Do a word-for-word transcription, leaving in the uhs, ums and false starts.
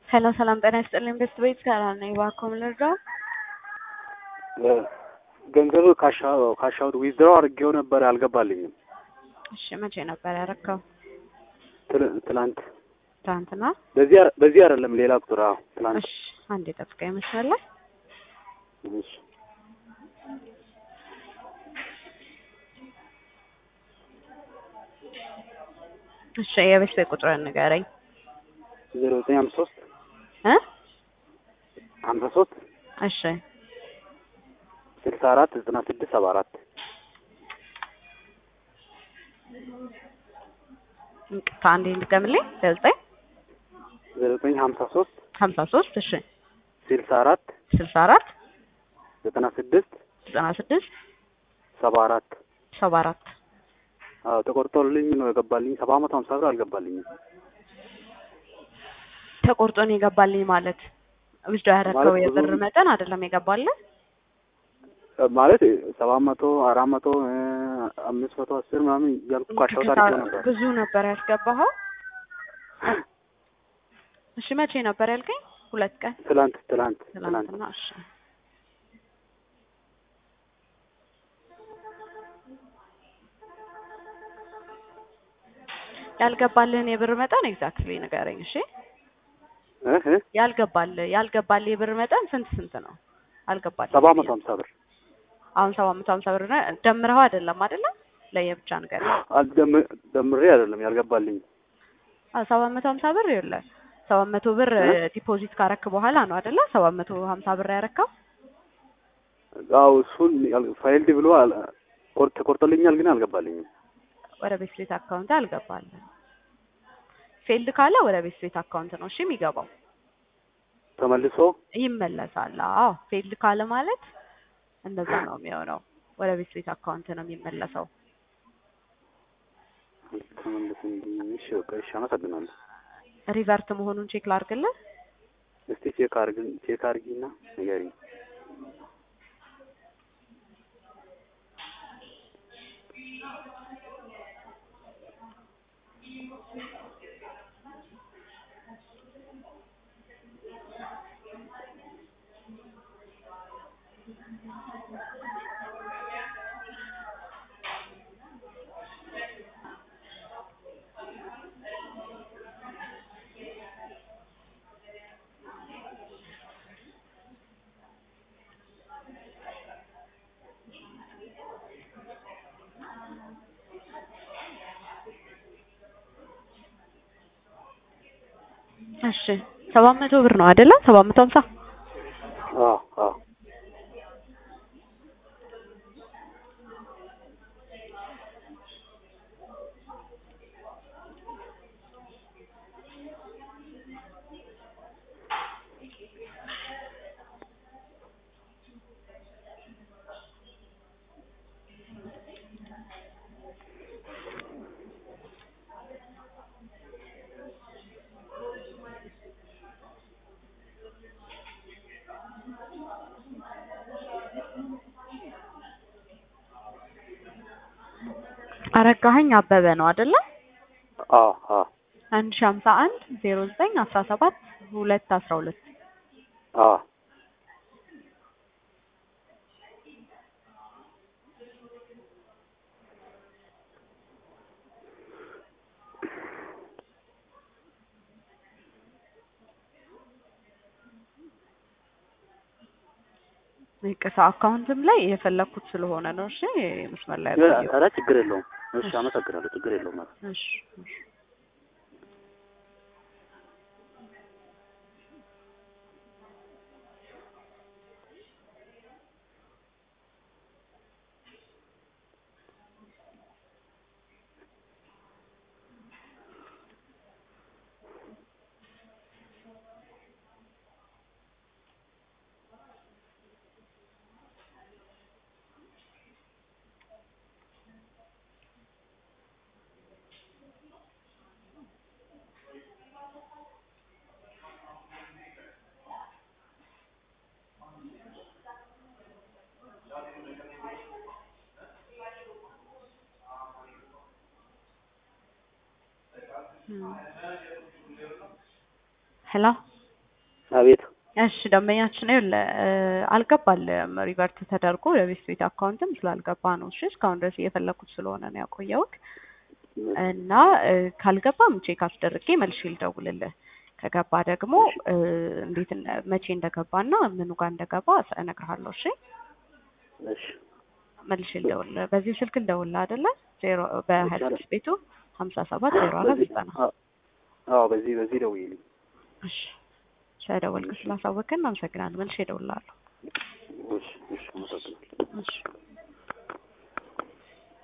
Hello, ሰላም ጤና ይስጥልኝ። ቤስት ቤት ጋር ነኝ። እባክዎ ምን ልርዳው? ገንዘብ ካሻው ካሻውት ዊዝድሮ አድርጌው ነበር አልገባልኝም። እሺ መቼ ነበር ያረከው? ትላንት ትላንትና። በዚህ በዚህ አይደለም ሌላ ቁጥር። አዎ ትላንት። እሺ አንዴ ጠብቀኝ መሰለህ። እሺ እሺ የቤት ቤት ቁጥሩን ንገረኝ። ዜሮ ዘጠኝ ሃምሳ ሶስት እ ሃምሳ ሶስት እሺ ስልሳ አራት ዘጠና ስድስት ሰባ አራት ከአንዴ እንድገምልኝ። ዘጠኝ ዜሮ ዘጠኝ ሃምሳ ሶስት ሃምሳ ሶስት እሺ ስልሳ አራት ስልሳ አራት ዘጠና ስድስት ዘጠና ስድስት ሰባ አራት ሰባ አራት አዎ ተቆርጦልኝ ነው የገባልኝ። ሰባት መቶ ሃምሳ ብር አልገባልኝም። ተቆርጦ ነው የገባልኝ ማለት ውስጥ ያረከው የብር መጠን አይደለም የገባልኝ ማለት ሰባት መቶ አራት መቶ አምስት መቶ አስር ምናምን ያልኩ ካሻውት አድርጌው ነበር። ብዙ ነበር ያስገባኸው? እሺ መቼ ነበር ያልከኝ? ሁለት ቀን ትላንት ትላንት ትላንትና። እሺ ያልገባልህን የብር መጠን ኤግዛክትሊ ንገረኝ። እሺ እህ ያልገባልህ ያልገባልህ የብር መጠን ስንት ስንት ነው? አልገባልህ ሰባት መቶ ሃምሳ ብር። አሁን ሰባት መቶ ሃምሳ ብር ነው ደምረኸው አይደለም አይደለ? ለየብቻ ንገረኝ። አልደም ደምሬ አይደለም ያልገባልኝ። አዎ ሰባት መቶ ሃምሳ ብር ይኸውልህ ሰባት መቶ ብር ዲፖዚት ካረክ በኋላ ነው አይደለ? ሰባት መቶ ሃምሳ ብር ያረካው። አዎ እሱን ፋይልድ ብሎ ቆርጥ ተቆርጦልኛል ግን አልገባልኝም። ወደ ቤት ቤት አካውንት አልገባልኝ። ፌልድ ካለ ወደ ቤት ቤት አካውንት ነው እሺ የሚገባው። ተመልሶ ይመለሳል። አዎ ፌልድ ካለ ማለት እንደዛ ነው የሚሆነው። ወደ ቤት ቤት አካውንት ነው የሚመለሰው። ተመልሶ እንዲሽ ወቀሽ አመሰግናለሁ። ሪቨርት መሆኑን ቼክ ላድርግልህ። እስቲ ቼክ አድርግ ቼክ አድርጊና ንገሪኝ። እሺ ሰባት መቶ ብር ነው አይደለ? ሰባት መቶ ሃምሳ አዎ አዎ አረጋኸኝ አበበ ነው አይደለ? አዎ አዎ አንድ ሺህ ሃምሳ አንድ ዜሮ ዘጠኝ አስራ ሰባት ሁለት አስራ ሁለት አዎ ይቅርታ አካውንትም ላይ የፈለኩት ስለሆነ ነው። እሺ መስመር ላይ ኧረ ችግር የለውም። እሺ አመሰግናለሁ። ችግር የለውም። እሺ እሺ ሄሎ አቤት። እሺ ደንበኛችን ይኸውልህ አልገባልህም ሪቨርት ተደርጎ ለቤት ቤት አካውንትም ስላልገባ ነው። እሺ እስካሁን ድረስ እየፈለኩት ስለሆነ ነው ያቆየሁት እና ካልገባም ቼክ አስደርጌ መልሼ ልደውልልህ። ከገባ ደግሞ እንዴት መቼ እንደገባና ምኑ ጋር እንደገባ እነግርሃለሁ። እሺ እሺ መልሼ ልደውልልህ። በዚህ ስልክ ልደውልልህ አይደለ? ዜሮ በሀያ ስድስት ቤቱ ሀምሳ ሰባት ዜሮ አራት ዘጠና አዎ በዚህ በዚህ ደውይልኝ። እሺ ስለደወልክ ስላሳወቅን አመሰግናለሁ። መልሼ እደውልልሃለሁ። እሺ እሺ አመሰግናለሁ። እሺ